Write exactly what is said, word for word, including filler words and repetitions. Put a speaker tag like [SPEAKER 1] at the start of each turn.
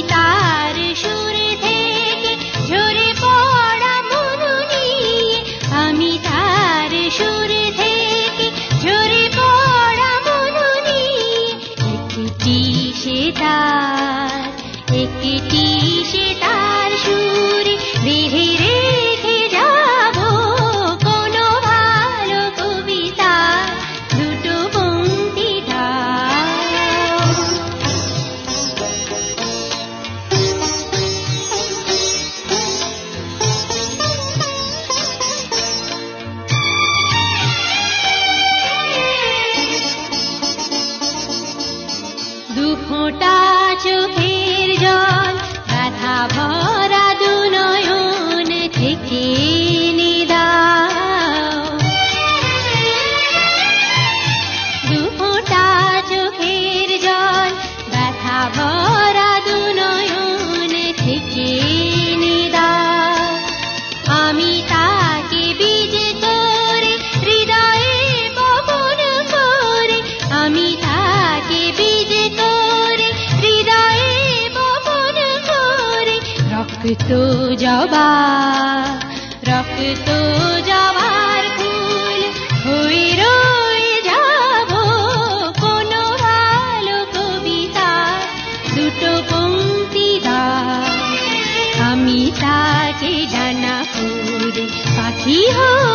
[SPEAKER 1] তার সুর থেকে ঝরে পড়া মনু নিয়ে, আমি তার সুর থেকে ঝরে পড়া মনু নিয়ে, একটি সেতার একটি সেতার সুরে বেঁধে রেখে যাব কোনো ভালো কবিতা দুটো পংক্তি দাও। দু ফোঁটা চোখের জল ব্যথা ভরা দু নয়ন থেকে এনে দাও। দু ফোঁটা চোখের জল ব্যথা ভরা দু নয়ন থেকে এনে দাও। আমি তাকে বীজ করে হৃদয়ে বপন করে, আমি তাকে বীজ করে হৃদয়ে বপন করে, রক্ত জবা রক্ত জবার ফুল হয়ে রয়ে যাব কোনো ভালো কবিতা দুটো পংক্তি দাও। আমি তাকে ডানা ফুলে পাখি হয়ে